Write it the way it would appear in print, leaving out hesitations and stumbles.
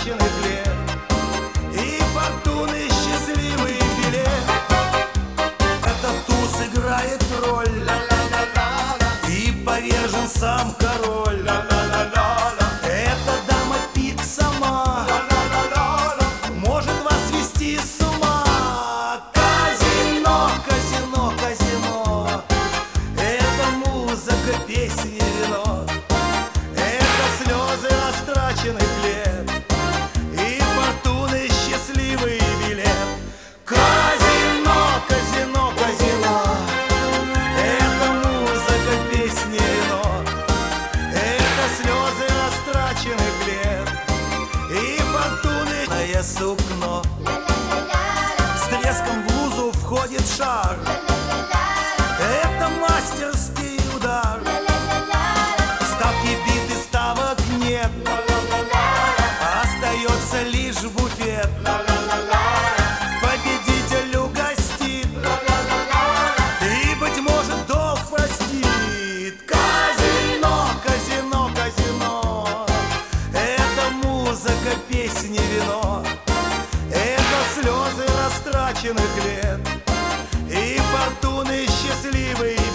растраченных лет и фортуны счастливый билет. Это туз играет роль, и повержен сам король. Эта дама пик сама, может вас свести с ума. Казино, казино, казино, это музыка, песни, вино. Это слезы растраченных лет и фортуны счастливый билет. Казино, казино, казино, это музыка, песни, вино. Это слезы растраченных лет и фортуны. На сукно с треском в лузу входит шар. Это мастерский удар. Ставки биты, ставок нет, остается лишь буфет. Победитель угостит и, быть может, долг простит. Казино, казино, казино, это музыка, песни, вино. Это слезы растраченных лет и фортуны счастливый